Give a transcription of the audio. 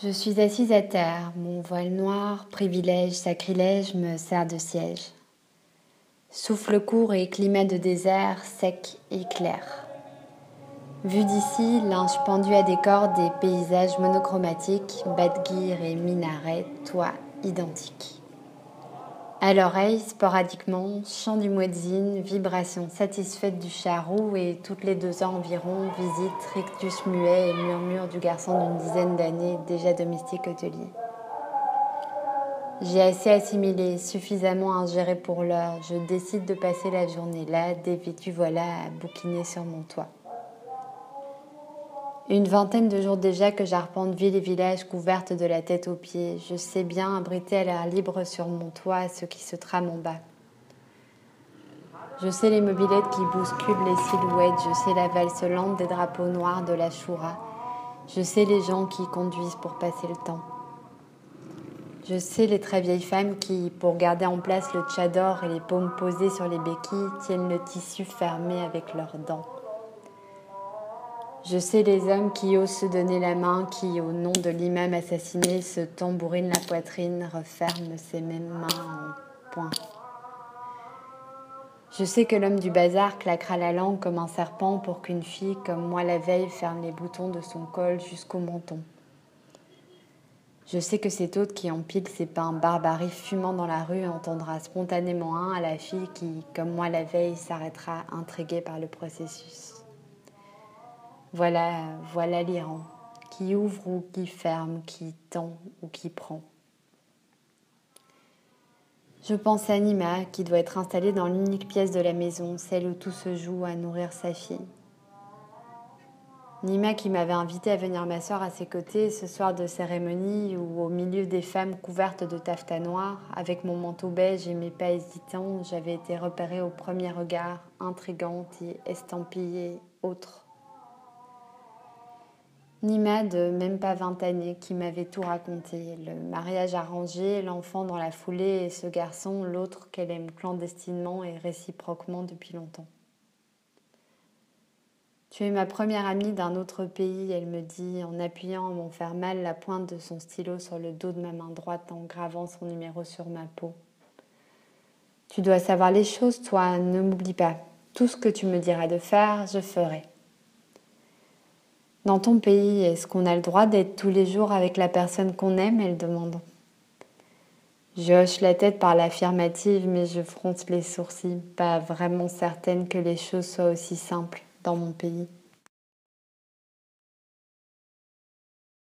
Je suis assise à terre, mon voile noir, privilège, sacrilège me sert de siège. Souffle court et climat de désert, sec et clair. Vu d'ici, linge pendu à des cordes et paysages monochromatiques, badguir et minaret, toit identique. À l'oreille, sporadiquement, chant du muezzin, vibration satisfaite du charrou et toutes les 2 ans environ, visite rictus muet et murmure du garçon d'une dizaine d'années, déjà domestique hôtelier. J'ai assez assimilé, suffisamment ingéré pour l'heure, je décide de passer la journée là, dévêtue voilà, à bouquiner sur mon toit. Une vingtaine de jours déjà que j'arpente ville et village couverte de la tête aux pieds. Je sais bien abriter à l'air libre sur mon toit ce qui se trame en bas. Je sais les mobylettes qui bousculent les silhouettes. Je sais la valse lente des drapeaux noirs de la Choura. Je sais les gens qui conduisent pour passer le temps. Je sais les très vieilles femmes qui, pour garder en place le tchador et les paumes posées sur les béquilles, tiennent le tissu fermé avec leurs dents. Je sais les hommes qui osent se donner la main, qui, au nom de l'imam assassiné, se tambourinent la poitrine, referment ses mêmes mains en poing. Je sais que l'homme du bazar claquera la langue comme un serpent pour qu'une fille comme moi la veille ferme les boutons de son col jusqu'au menton. Je sais que cet hôte qui empile ses pains barbaries fumant dans la rue entendra spontanément un à la fille qui, comme moi la veille, s'arrêtera intriguée par le processus. Voilà l'Iran, qui ouvre ou qui ferme, qui tend ou qui prend. Je pense à Nima, qui doit être installée dans l'unique pièce de la maison, celle où tout se joue à nourrir sa fille. Nima qui m'avait invité à venir m'asseoir à ses côtés ce soir de cérémonie où, au milieu des femmes couvertes de taffetas noir, avec mon manteau beige et mes pas hésitants, j'avais été repérée au premier regard, intrigante et estampillée autre. Nima de même pas 20 années qui m'avait tout raconté, le mariage arrangé, l'enfant dans la foulée et ce garçon, l'autre qu'elle aime clandestinement et réciproquement depuis longtemps. Tu es ma première amie d'un autre pays, elle me dit en appuyant à m'en faire mal la pointe de son stylo sur le dos de ma main droite en gravant son numéro sur ma peau. Tu dois savoir les choses, toi, ne m'oublie pas. Tout ce que tu me diras de faire, je ferai. Dans ton pays, est-ce qu'on a le droit d'être tous les jours avec la personne qu'on aime, elle demande. Je hoche la tête par l'affirmative, mais je fronce les sourcils, pas vraiment certaine que les choses soient aussi simples dans mon pays.